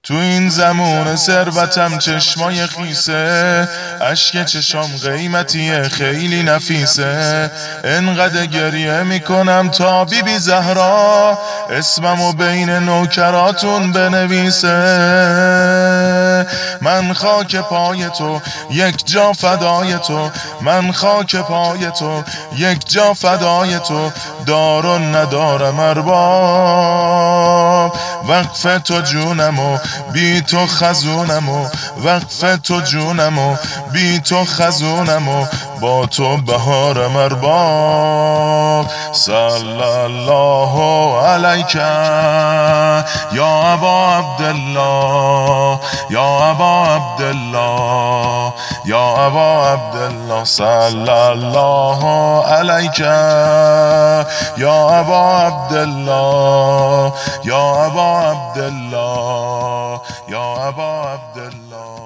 تو این زمون ثروتم چشمای خیسه، اشک چشام قیمتیه خیلی نفیسه. انقدر گریه میکنم تا بی زهرا اسممو بین نوکراتون بنویسه. من خاک پای تو یک جا فدای تو، من خاک پای تو یک جا فدای تو، دار و ندارم ارباب. وقف تو جونمو بی تو خزونمو، وقف تو جونمو بی تو خزونمو، با تو بهارم ارباب. صلی الله علیک یا ابا عبدالله، یا ابا عبدالله، یا ابا عبدالله. صلی الله علیک یا ابا عبدالله، یا ابا عبدالله، یا ابا عبدالله.